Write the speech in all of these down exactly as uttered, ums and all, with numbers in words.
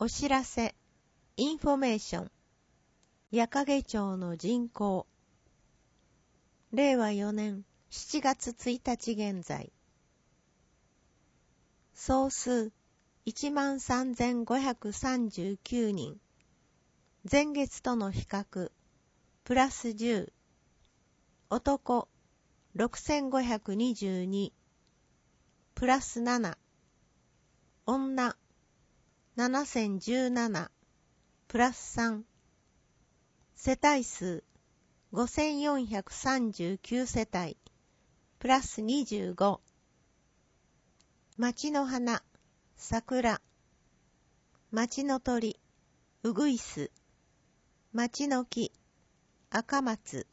お知らせ、インフォメーション、矢掛町の人口、れいわよねんしちがつついたち現在、総数 いちまんさんぜんごひゃくさんじゅうきゅうにん、前月との比較、プラスじゅう、男ろくせんごひゃくにじゅうに、プラスなな、女ななせんじゅうなな、プラスさん、世帯数ごせんよんひゃくさんじゅうきゅうせたい、プラスにじゅうご、町の花、桜、町の鳥、うぐいす、町の木、赤松、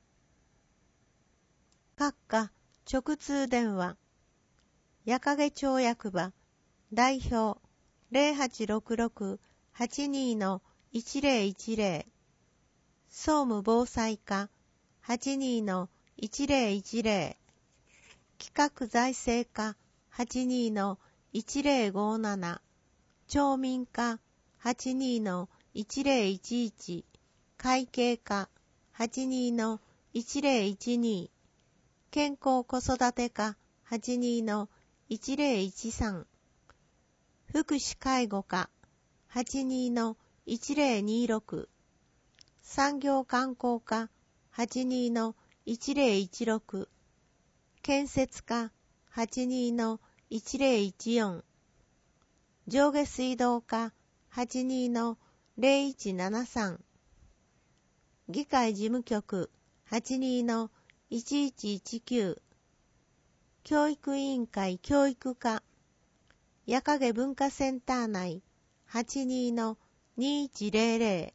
閣下直通電話、矢掛町役場、代表ゼロはちろくろく はちにー いちぜろいちぜろ、総務防災課 はちにー いちぜろいちぜろ、企画財政課 はちにー いちぜろごなな、町民課 はちにー いちぜろいちいち、会計課 はちにー いちぜろいちに、健康子育て課 はちにー いちぜろいちさん、福祉介護課 はちにー いちぜろにろく、産業観光課 はちにー いちぜろいちろく、建設課 はちにー いちぜろいちよん、上下水道課 はちにー ゼロいちななさん、議会事務局 はちにー いちいちいちきゅう、教育委員会教育課、矢掛文化センター内 はちにー にいちぜろぜ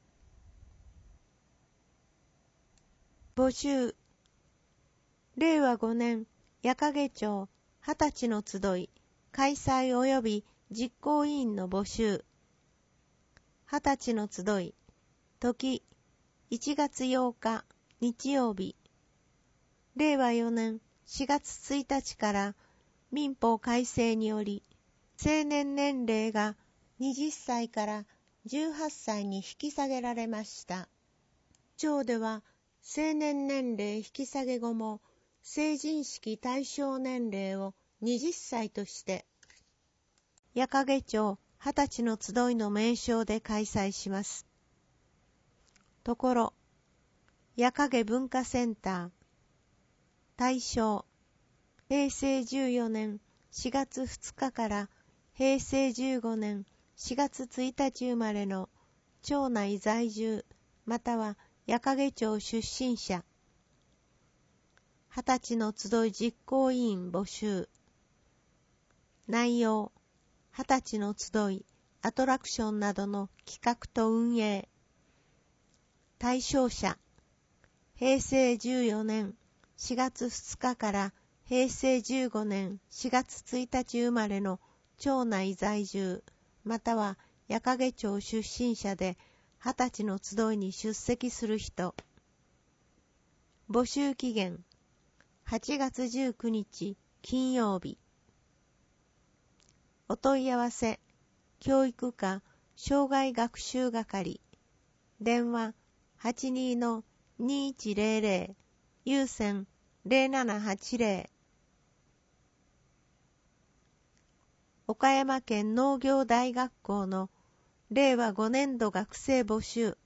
ろ、募集、れいわごねん矢掛町はたちの集い開催及び実行委員の募集。はたちの集い、時いちがつようか日曜日、れいわよねんしがつついたちから民法改正により成年年齢がはたちからじゅうはっさいに引き下げられました。町では成年年齢引き下げ後も成人式対象年齢をはたちとして矢掛町はたちの集いの名称で開催します。ところ矢掛文化センター対象へいせいじゅうよねんしがつふつかからへいせいじゅうごねんしがつついたち生まれの町内在住または矢掛町出身者、はたちの集い実行委員募集。内容、はたちの集いアトラクションなどの企画と運営。対象者、へいせいじゅうよねんしがつふつかからへいせいじゅうごねんしがつついたち生まれの町内在住または矢掛町出身者ではたちの集いに出席する人。募集期限はちがつじゅうくにち金曜日。お問い合わせ教育課障害学習係、電話 はちにー にいちぜろぜろ、有線ゼロななはちぜろ。岡山県農業大学校のれいわごねんど学生募集。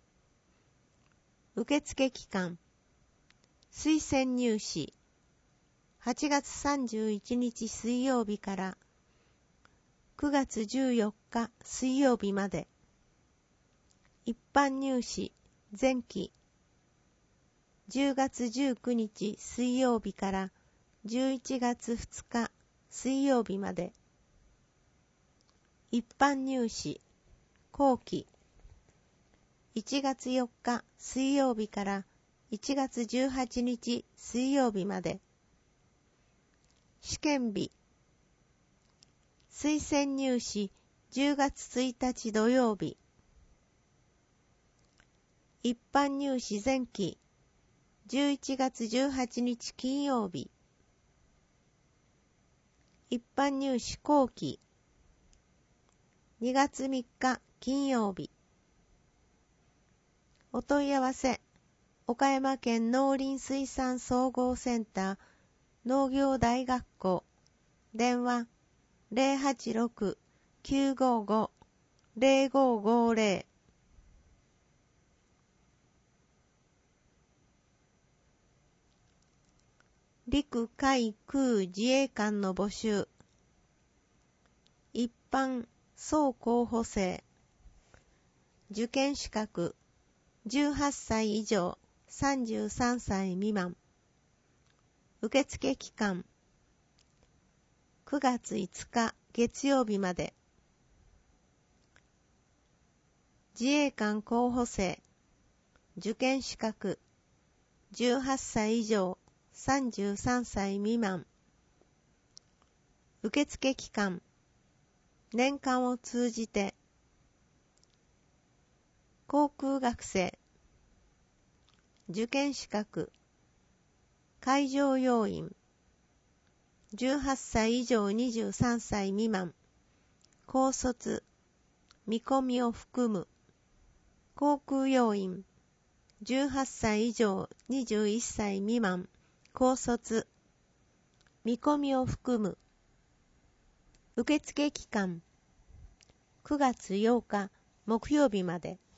受付期間、推薦入試、はちがつさんじゅういちにち水曜日からくがつじゅうよっか水曜日まで。一般入試、前期、じゅうがつじゅうくにち水曜日からじゅういちがつふつか水曜日まで。一般入試、後期、いちがつよっか水曜日からいちがつじゅうはちにち水曜日まで。試験日、推薦入試じゅうがつついたち土曜日。一般入試前期じゅういちがつじゅうはちにち金曜日。一般入試後期にがつみっか金曜日。お問い合わせ、岡山県農林水産総合センター農業大学校、電話 ゼロはちろく きゅうごご ゼロごごゼロ。陸海空自衛官の募集。一般総候補生。受験資格じゅうはっさい以上さんじゅうさんさい未満。受付期間くがついつか月曜日まで。自衛官候補生。受験資格じゅうはっさい以上さんじゅうさんさい未満。受付期間年間を通じて。航空学生。受験資格海上要員。じゅうはっさい以上にじゅうさんさい未満。高卒見込みを含む。航空要員。じゅうはっさい以上にじゅういっさい未満。高卒見込みを含む。受付期間くがつようか木曜日まで。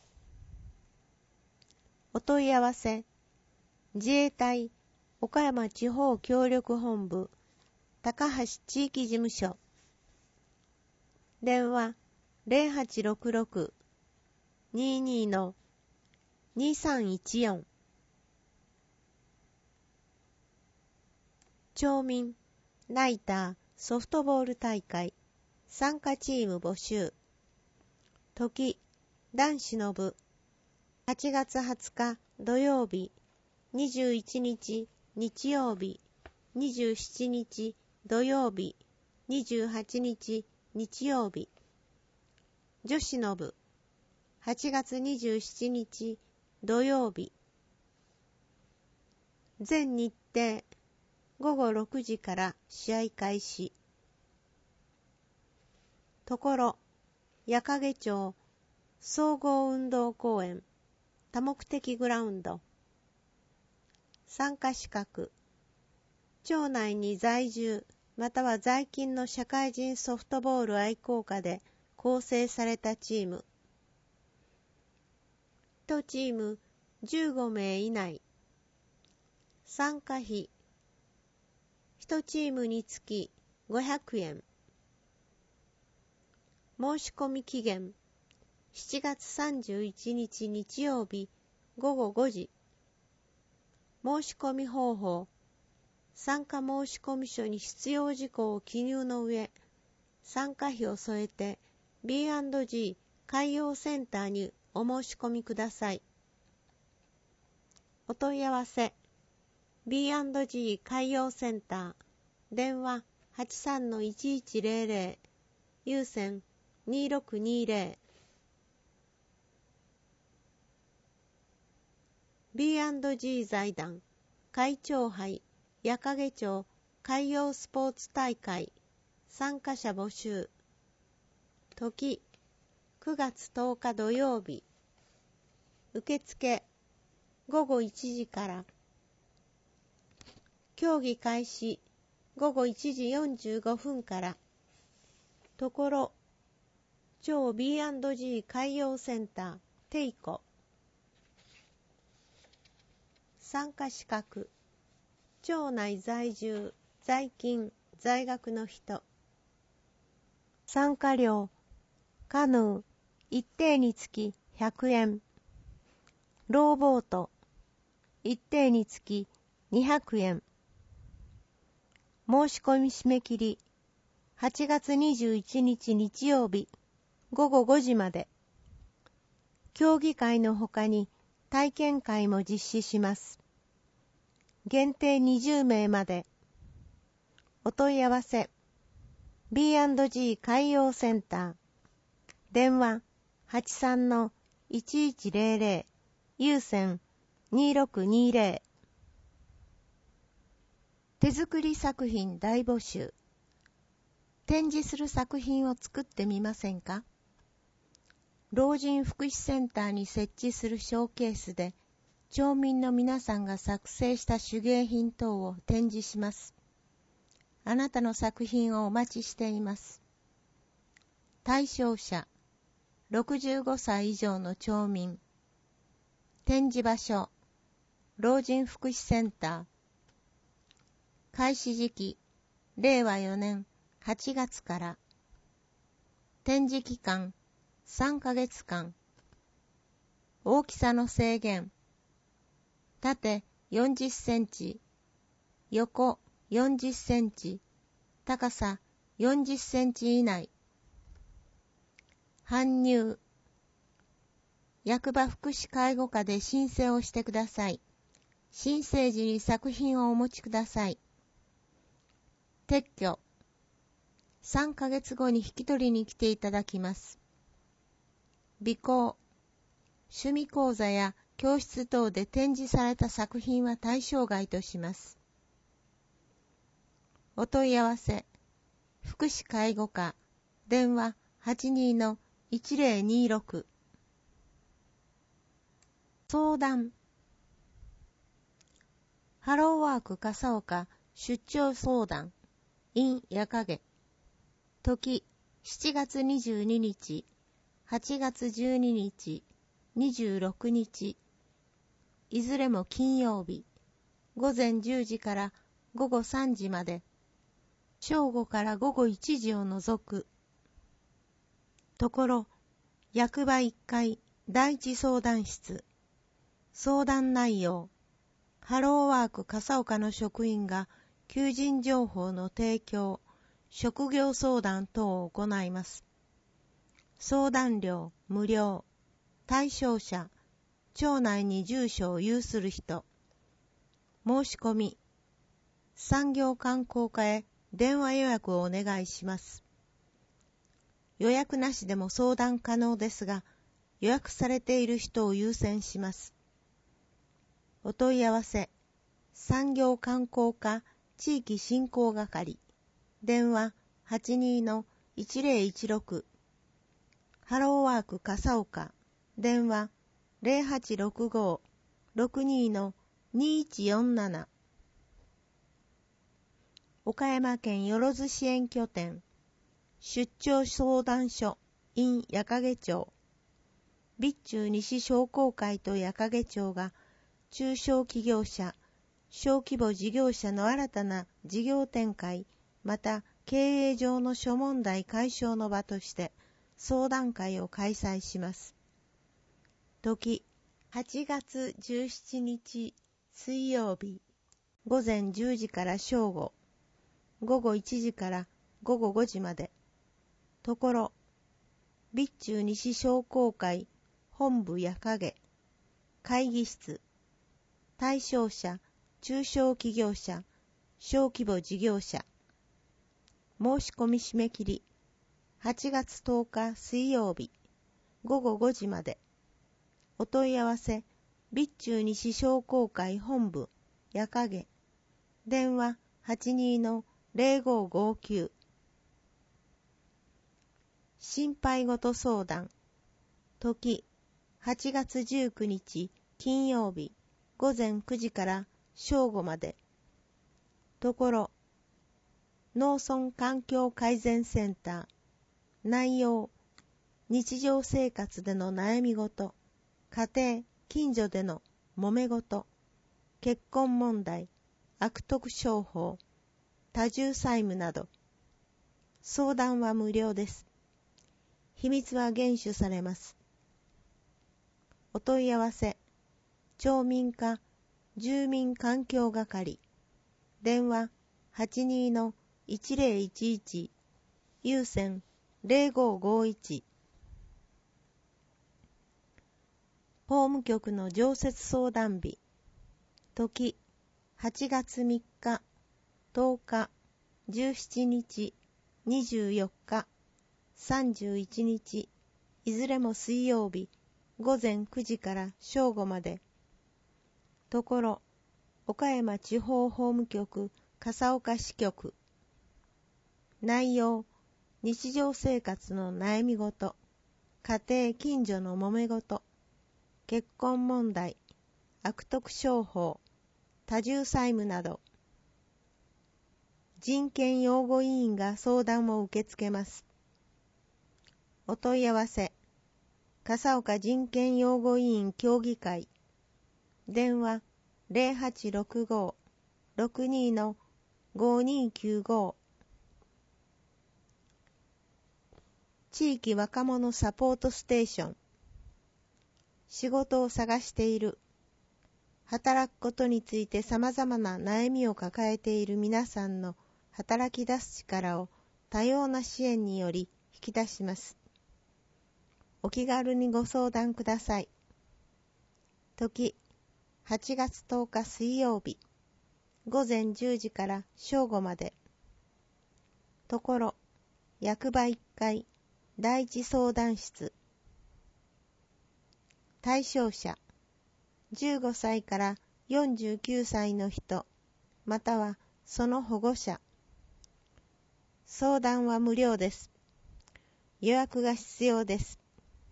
お問い合わせ、自衛隊岡山地方協力本部高橋地域事務所。電話 ゼロはちろくろく にーにー のにさんいちよん。町民ナイターソフトボール大会参加チーム募集。時男子の部はちがつはつか土曜日、にじゅういちにち日曜日、にじゅうしちにち土曜日、にじゅうはちにち日曜日。女子の部はちがつにじゅうしちにち土曜日。全日程ごごろくじから試合開始。ところ矢掛町総合運動公園多目的グラウンド。参加資格町内に在住または在勤の社会人ソフトボール愛好家で構成されたチーム。いちチームじゅうごめい以内。参加費いちチームにつきごひゃくえん。申し込み期限しちがつさんじゅういちにち日曜日ごごごじ。申し込み方法参加申込書に必要事項を記入の上、参加費を添えて ビーアンドジー 海洋センターにお申し込みください。お問い合わせ ビーアンドジー 海洋センター電話 はちさんのいちいちゼロゼロ 有線にーろくにーゼロ。 ビーアンドジー 財団会長杯矢掛町海洋スポーツ大会参加者募集。時くがつとおか土曜日。受付ごごいちじから。競技開始ごごいちじよんじゅうごふんから。ところ町 ビーアンドジー 海洋センターテイコ。参加資格町内在住在勤在学の人。参加料カヌー一定につきひゃくえん。ローボート一定につきにひゃくえん。申し込み締め切りはちがつにじゅういちにち日曜日ごごごじまで。競技会のほかに体験会も実施します。限定にじゅうめいまで。お問い合わせ ビーアンドジー 海洋センター電話 はちさんのいちいちゼロゼロ 有線にーろくにーゼロ。手作り作品大募集。展示する作品を作ってみませんか？ 老人福祉センターに設置するショーケースで、町民の皆さんが作成した手芸品等を展示します。あなたの作品をお待ちしています。対象者、ろくじゅうごさい以上の町民。展示場所、老人福祉センター。開始時期、れいわよねんはちがつから。展示期間、さんかげつかん。大きさの制限、縦よんじゅっセンチ、横よんじゅっセンチ、高さよんじゅっセンチ以内。搬入。役場福祉介護課で申請をしてください。申請時に作品をお持ちください。撤去。さんかげつごに引き取りに来ていただきます。備考。趣味講座や教室等で展示された作品は対象外とします。お問い合わせ。福祉介護課。電話 はちにーのいちぜろにーろく。相談。ハローワーク笠岡出張相談 in 矢影。時しちがつにじゅうににち、はちがつじゅうににち、にじゅうろくにち。いずれも金曜日。ごぜんじゅうじからごごさんじまで。正午からごごいちじを除く。ところ、役場いっかい第一相談室。相談内容。ハローワーク笠岡の職員が求人情報の提供、職業相談等を行います。相談料無料。対象者、町内に住所を有する人。申し込み。産業観光課へ電話予約をお願いします。予約なしでも相談可能ですが、予約されている人を優先します。お問い合わせ、産業観光課地域振興係。電話 はちにーのいちぜろいちろく。ハローワーク笠岡。電話ぜろはちろくごーろくにーのにいちよんなな。岡山県よろず支援拠点。出張相談所 in 矢掛町。備中西商工会と矢掛町が中小企業者、小規模事業者の新たな事業展開、また経営上の諸問題解消の場として相談会を開催します。時、はちがつじゅうしちにち水曜日、ごぜんじゅうじから正午、ごごいちじからごごごじまで。ところ、備中西商工会本部矢掛会議室。対象者、中小企業者、小規模事業者。申し込み締め切り、はちがつとおか水曜日、ごごごじまで。お問い合わせ、備中西商工会本部、矢掛。電話 はちにーのぜろごごきゅう。心配事相談。時、はちがつじゅうくにち金曜日、ごぜんくじから正午まで。ところ、農村環境改善センター。内容、日常生活での悩み事、家庭、近所での揉め事、結婚問題、悪徳商法、多重債務など。相談は無料です。秘密は厳守されます。お問い合わせ、町民課住民環境係。電話 はちにーのいちぜろいちいち。有線ぜろごごいち。法務局の常設相談日。時、はちがつみっか、とおか、じゅうしちにち、にじゅうよっか、さんじゅういちにち、いずれも水曜日、ごぜんくじから正午まで。ところ、岡山地方法務局笠岡支局。内容、日常生活の悩み事、 家庭近所の揉め事、結婚問題、悪徳商法、多重債務など、人権擁護委員が相談を受け付けます。お問い合わせ、笠岡人権擁護委員協議会、電話 ゼロはちろくご ろくに ごにきゅうご。地域若者サポートステーション。仕事を探している。働くことについて様々な悩みを抱えている皆さんの働き出す力を多様な支援により引き出します。お気軽にご相談ください。時、はちがつとおか水曜日、ごぜんじゅうじから正午まで。ところ、役場いっかい、第一相談室。対象者、じゅうごさいからよんじゅうきゅうさいの人、またはその保護者。相談は無料です。予約が必要です。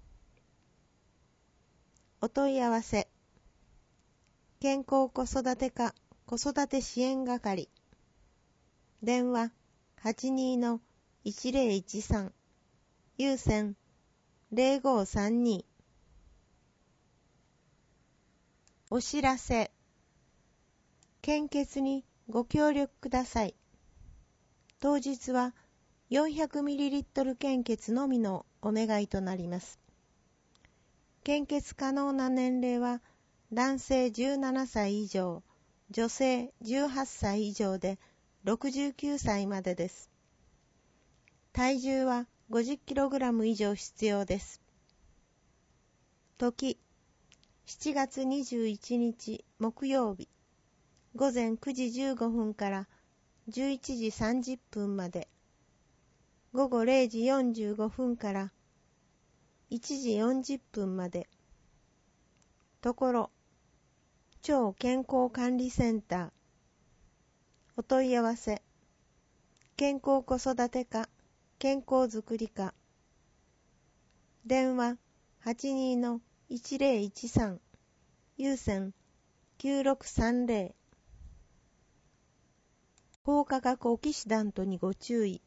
お問い合わせ、健康子育て課子育て支援係、電話 はちにー いちぜろいちさん、有線ゼロごさんに。お知らせ、献血にご協力ください。当日は よんひゃくミリリットル 献血のみのお願いとなります。献血可能な年齢は男性じゅうななさい以上、女性じゅうはっさい以上でろくじゅうきゅうさいまでです。体重は ごじゅっキログラム 以上必要です。時、しちがつにじゅういちにち木曜日、ごぜんくじじゅうごふんからじゅういちじさんじゅっぷんまで、ごごれいじよんじゅうごふんからいちじよんじゅっぷんまで。ところ、超健康管理センター。お問い合わせ、健康子育て課健康づくり課、電話 はちにー いちぜろいちさん、有線きゅうろくさんぜろ。高化学オキシダントにご注意。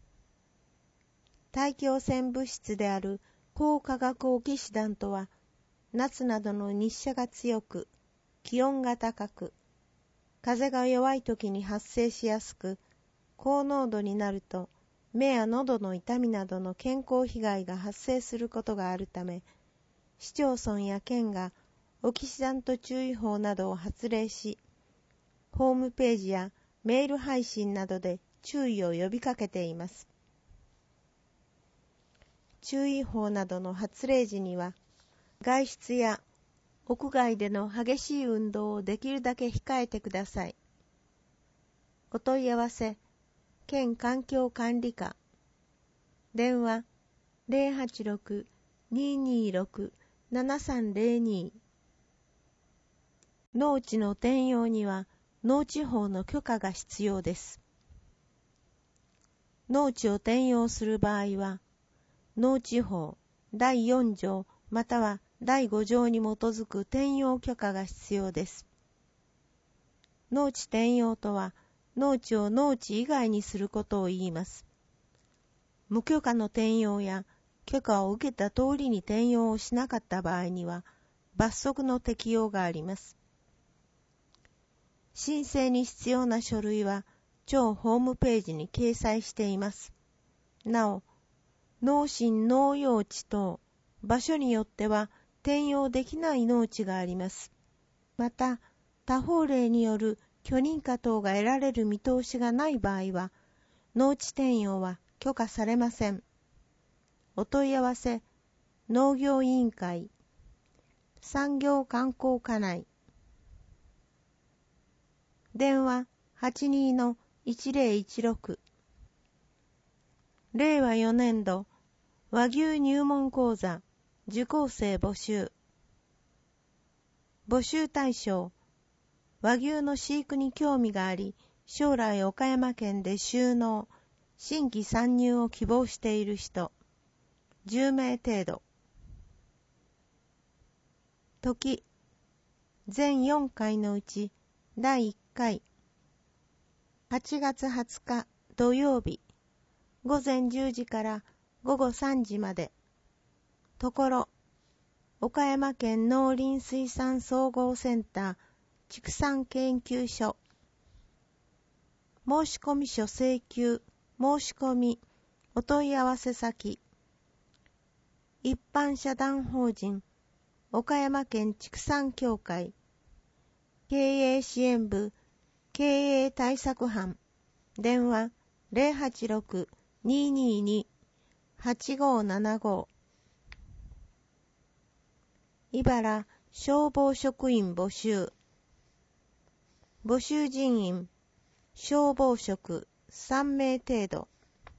大気汚染物質である高化学オキシダントは、夏などの日射が強く、気温が高く、風が弱い時に発生しやすく、高濃度になると目や喉の痛みなどの健康被害が発生することがあるため、市町村や県がオキシダント注意報などを発令し、ホームページやメール配信などで注意を呼びかけています。注意報などの発令時には、外出や屋外での激しい運動をできるだけ控えてください。お問い合わせ、県環境管理課、電話 ゼロはちろく にーにーろく ななさんぜろに。農地の転用には農地法の許可が必要です。農地を転用する場合は、農地法だいよんじょうまたはだいごじょうに基づく転用許可が必要です。農地転用とは、農地を農地以外にすることを言います。無許可の転用や許可を受けた通りに転用をしなかった場合には、罰則の適用があります。申請に必要な書類は、町ホームページに掲載しています。なお、農心農用地等、場所によっては転用できない農地があります。また、他法令による許認可等が得られる見通しがない場合は、農地転用は許可されません。お問い合わせ、農業委員会、産業観光課内、電話 はちにー いちぜろいちろく。れいわよねんど和牛入門講座受講生募集。募集対象、和牛の飼育に興味があり、将来岡山県で就農、新規参入を希望している人、じゅうめい程度。 時、全よんかいのうちだいいっかい、はちがつはつか土曜日、ごぜんじゅうじからごごさんじまで。ところ、岡山県農林水産総合センター畜産研究所。申込書請求、申し込み、お問い合わせ先。一般社団法人、岡山県畜産協会。経営支援部、経営対策班。電話 ゼロはちろく にーにーに はちごーななご。茨消防職員募集。募集人員、消防職さんめい程度。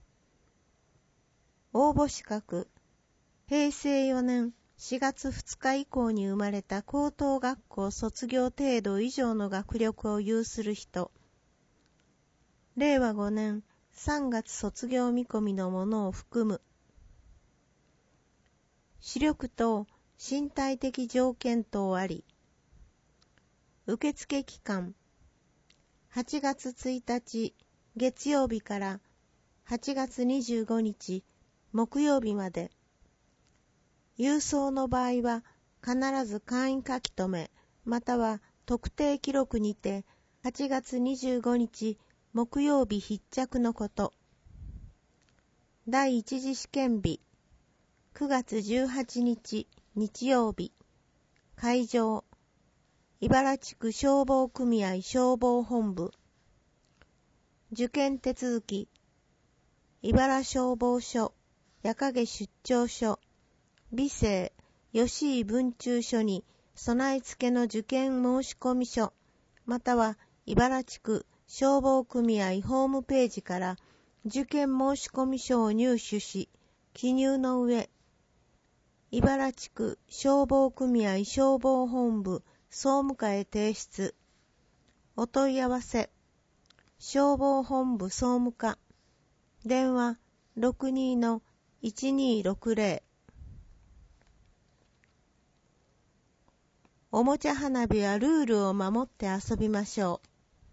応募資格、へいせいよねんしがつふつか以降に生まれた高等学校卒業程度以上の学力を有する人。れいわごねんさんがつ卒業見込みのものを含む。視力等身体的条件等あり。受付期間、はちがつついたち月曜日からはちがつにじゅうごにち木曜日まで。郵送の場合は必ず簡易書き留めまたは特定記録にてはちがつにじゅうごにち木曜日必着のこと。第一次試験日、くがつじゅうはちにち日曜日。会場、茨地区消防組合消防本部。受験手続き、茨消防署、矢影出張所、美生、吉井文中所に備え付けの受験申込書、または茨地区消防組合ホームページから受験申込書を入手し、記入の上、茨地区消防組合消防本部総務課へ提出。お問い合わせ、消防本部総務課、電話 ろくにーのいちにーろくぜろ。おもちゃ花火はルールを守って遊びましょ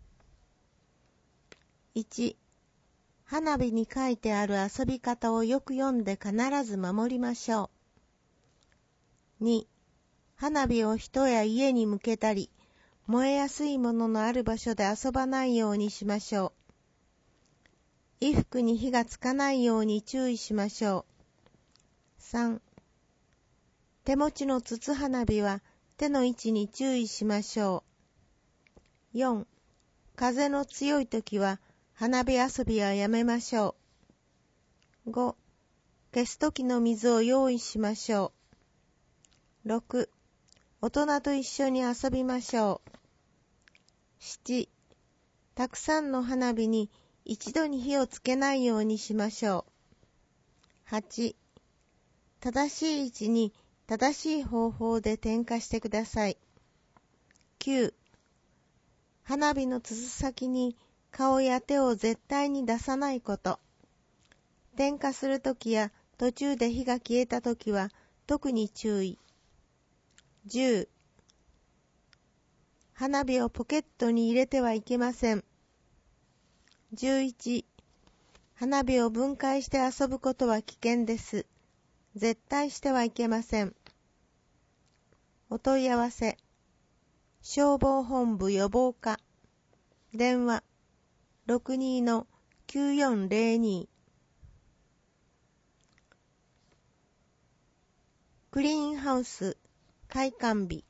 う。いち、花火に書いてある遊び方をよく読んで必ず守りましょう。に、花火を人や家に向けたり、燃えやすいもののある場所で遊ばないようにしましょう。衣服に火がつかないように注意しましょう。さん、手持ちの筒花火は手の位置に注意しましょう。よん、風の強い時は花火遊びはやめましょう。ご、消す時の水を用意しましょう。ろく、大人と一緒に遊びましょう。なな、たくさんの花火に一度に火をつけないようにしましょう。はち、正しい位置に正しい方法で点火してください。きゅう、花火の筒先に顔や手を絶対に出さないこと。点火するときや途中で火が消えたときは特に注意。じゅう、花火をポケットに入れてはいけません。じゅういち、花火を分解して遊ぶことは危険です。絶対してはいけません。お問い合わせ、消防本部予防課、電話 ろくにーのきゅうよんぜろに。クリーンハウス開館日、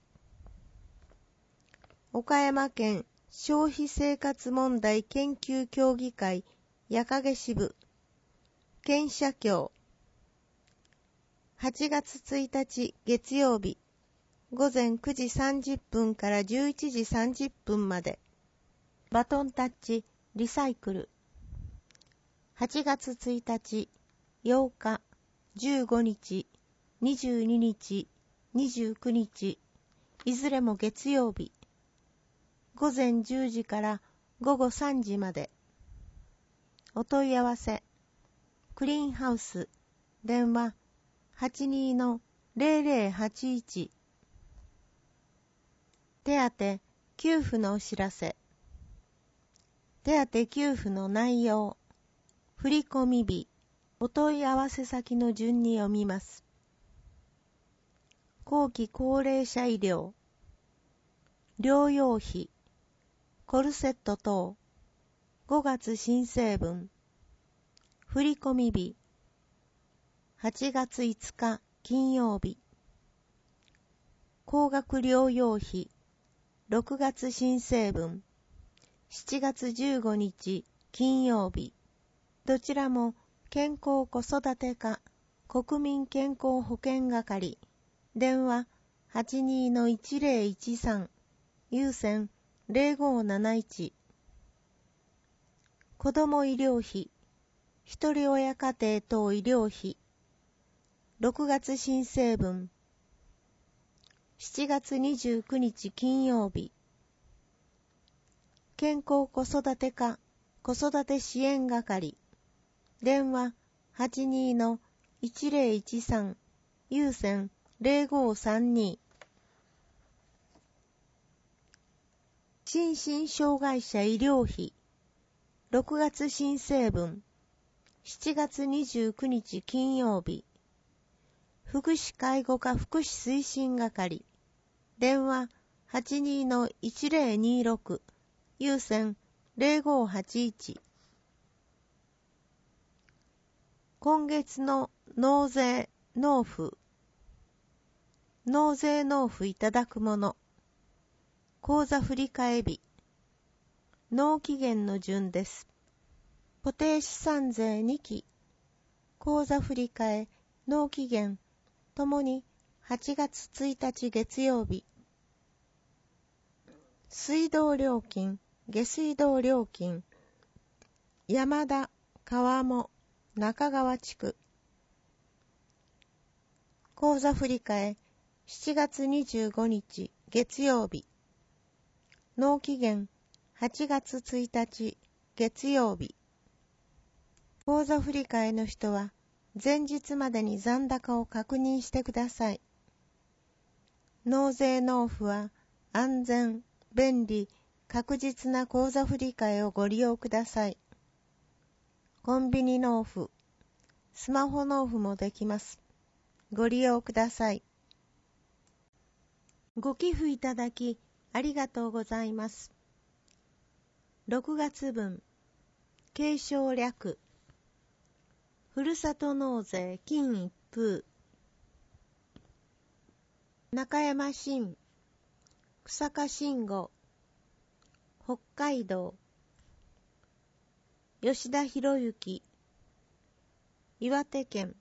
岡山県消費生活問題研究協議会矢影支部県社協、はちがつついたち月曜日ごぜんくじさんじゅっぷんからじゅういちじさんじゅっぷんまで。バトンタッチリサイクル、はちがつついたちようかじゅうごにちにじゅうににちにじゅうくにち、いずれも月曜日ごぜんじゅうじからごごさんじまで。お問い合わせ、クリーンハウス、電話 はちにーのぜろぜろはちいち。 手当給付のお知らせ。手当給付の内容。振込日。お問い合わせ先の順に読みます。後期高齢者医療。療養費。コルセット等。ごがつ申請分。振込日。はちがついつか金曜日。高額療養費。ろくがつ申請分。しちがつじゅうごにち金曜日。どちらも健康子育て課国民健康保険係。電話 はちにーのいちぜろいちさん 有線ぜろごーなないち。子ども医療費。ひとり親家庭等医療費。ろくがつ申請分。しちがつにじゅうくにち金曜日。健康子育て課子育て支援係。電話 はちにーのいちぜろいちさん 有線ぜろごーさんに。心身障害者医療費。ろくがつ申請分。しちがつにじゅうくにち金曜日。福祉介護課福祉推進係。電話 はちにーのいちぜろにろく 有線ぜろごーはちいち。今月の納税納付。納税納付いただくもの。口座振替日。納期限の順です。固定資産税にき。口座振替納期限ともにはちがつついたち月曜日。水道料金、下水道料金。山田、川面、中川地区。口座振替しちがつにじゅうごにち月曜日。納期限はちがつついたち月曜日。口座振替の人は前日までに残高を確認してください。納税納付は安全、便利、確実な口座振替をご利用ください。コンビニ納付、スマホ納付もできます。ご利用ください。ご寄付いただきありがとうございます。ろくがつ分、継承略。ふるさと納税金一封。中山新、草加信吾、北海道。吉田博之、岩手県。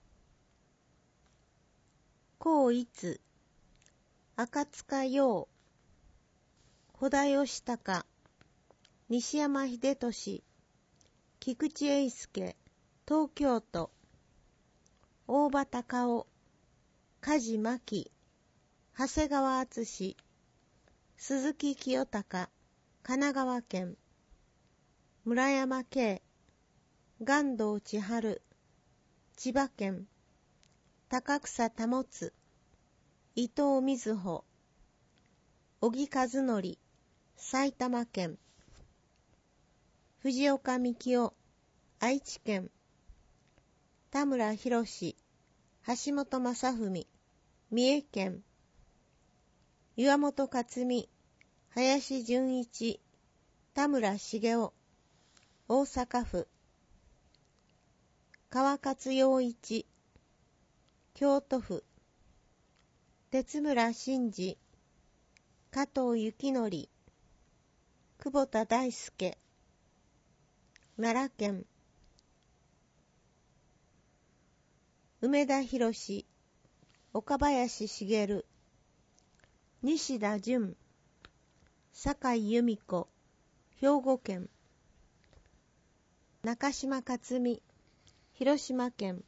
高一、赤塚洋、小田義孝、西山秀俊、菊池英介、東京都。大場隆夫、梶真希、長谷川敦、鈴木清隆、神奈川県。村山慶、岩道千春、千葉県。高草保、伊藤瑞穂、小木和則、埼玉県。藤岡幹夫、愛知県。田村博、橋本正文、三重県。岩本克美、林純一、田村茂雄、大阪府。川勝陽一、京都府。鉄村真治、加藤幸則、久保田大輔、奈良県。梅田博、岡林茂、西田淳、酒井由美子、兵庫県。中島克美、広島県。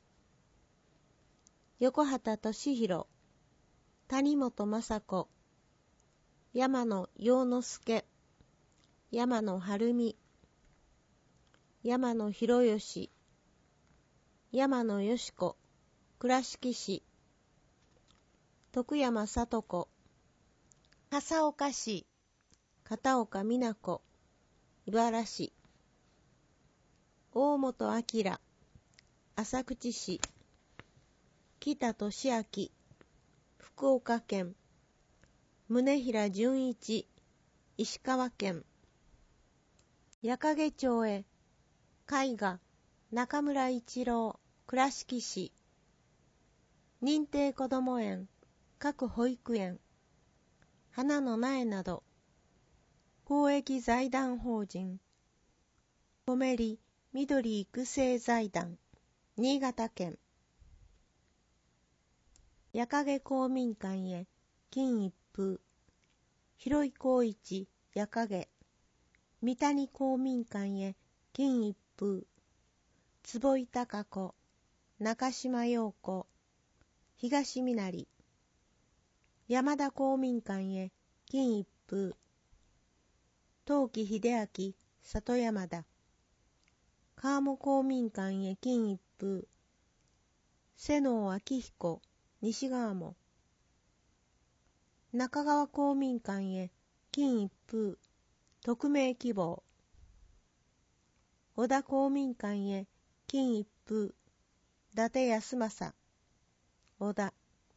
横畑俊弘、谷本雅子、山野陽之介、山野晴美、山野博義、山野よし子、倉敷市。徳山聡子、 笠岡市、片岡美奈子、茨市。大本明、浅口市。北俊明、福岡県。宗平純一、石川県。矢掛町へ、絵画、中村一郎、倉敷市。認定こども園、各保育園。花の苗など。公益財団法人。コメリ緑育成財団、新潟県。矢掛公民館へ、金一封。広井光一、矢掛。三谷公民館へ、金一封。坪井孝子、中島陽子、東みなり。山田公民館へ、金一封。東木秀明、里山田。川面公民館へ、金一封。瀬能明彦、西川も。中川公民館へ、金一封。匿名希望。小田公民館へ、金一封。伊達康政、小田。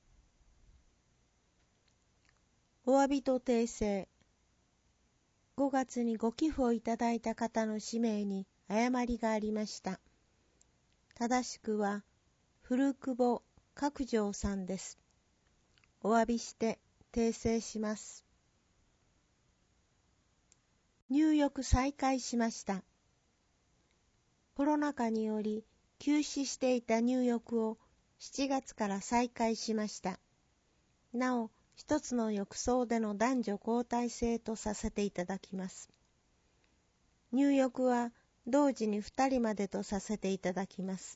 お詫びと訂正。ごがつにご寄付をいただいた方の氏名に誤りがありました。正しくは、古久保角城さんです。お詫びして訂正します。入浴再開しました。コロナ禍により休止していた入浴をしちがつから再開しました。なお、一つの浴槽での男女交代制とさせていただきます。入浴は同時にふたりまでとさせていただきます。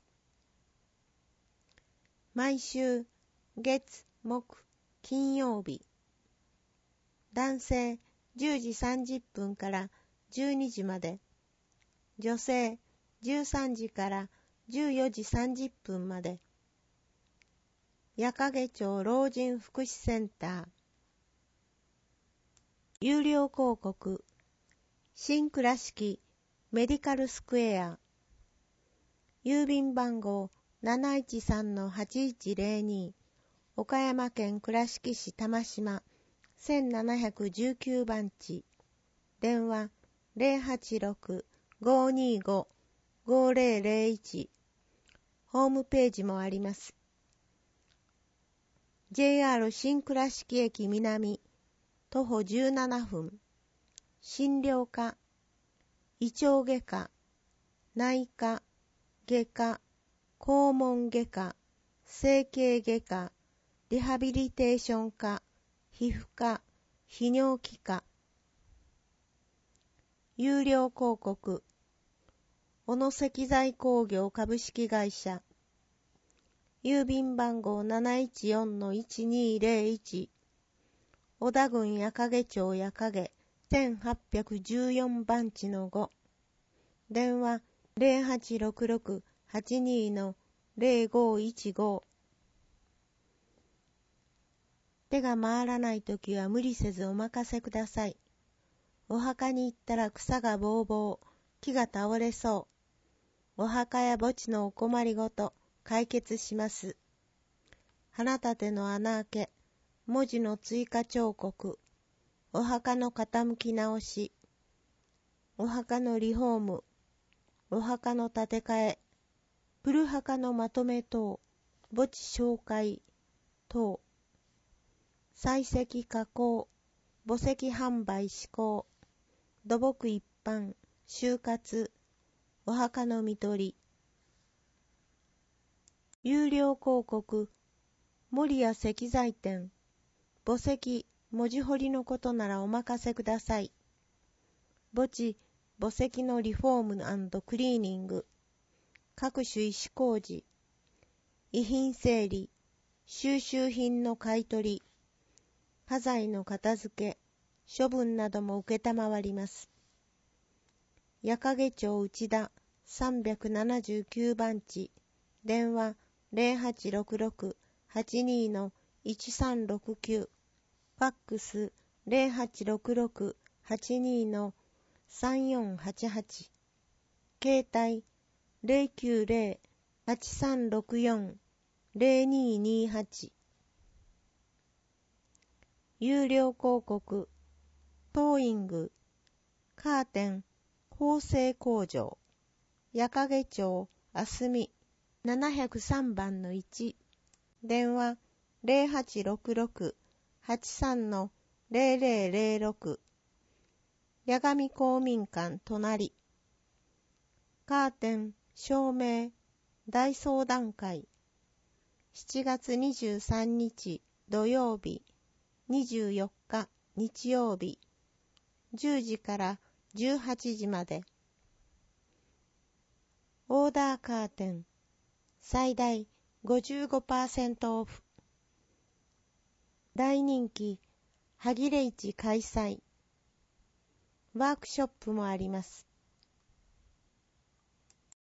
毎週月、木、金曜日。男性じゅうじさんじゅっぷんからじゅうにじまで。女性じゅうさんじからじゅうよじさんじゅっぷんまで。矢掛町老人福祉センター。有料広告。新倉敷メディカルスクエア。郵便番号 なないちさんのはちいちゼロに 岡山県倉敷市玉島せんななひゃくじゅうきゅう番地。電話 ゼロはちろく ごーにーご ごーゼロゼロいち。ホームページもあります。ジェイアール 新倉敷駅南徒歩じゅうななふん。診療科、胃腸外科、内科、外科、肛門外科、整形外科、リハビリテーション科、皮膚科、泌尿器科。有料広告。小野石材工業株式会社。郵便番号 なないちよんのいちにーゼロいち。小田郡矢掛町矢掛せんはっぴゃくじゅうよん番地のご。電話ゼロはちろくろく はちにーのゼロごいちご。手が回らないときは無理せずお任せください。お墓に行ったら草がぼうぼう、木が倒れそう。お墓や墓地のお困りごと解決します。花立ての穴あけ、文字の追加彫刻、お墓の傾き直し、お墓のリフォーム、お墓の建て替え、古墓のまとめ等、墓地紹介等、採石加工、墓石販売施行、土木一般、就活、お墓の見取り。有料広告、守谷石材店、墓石、文字彫りのことならお任せください。墓地、墓石のリフォーム&クリーニング、各種石工事、遺品整理、収集品の買い取り、家財の片付け、処分なども受けたまわります。矢掛町内田さんびゃくななじゅうきゅう番地、電話ゼロはちろくろく はちにーのいちさんろくきゅう、ファックスゼロはちろくろく はちに さんよんはちはち、携帯ゼロきゅうゼロ はちさんろくよん ゼロににはち。有料広告、トーイング、カーテン、縫製工場、矢掛町、あすみ、ななぜろさんばんのいち、電話ゼロはちろくろく はちさん ゼロゼロゼロろく、矢上公民館隣、カーテン、照明、大相談会、しちがつにじゅうさんにち土曜日、にじゅうよっか日曜日、じゅうじからじゅうはちじまで。オーダーカーテン、最大 ごじゅうごパーセント オフ。大人気、はぎれ市開催。ワークショップもあります。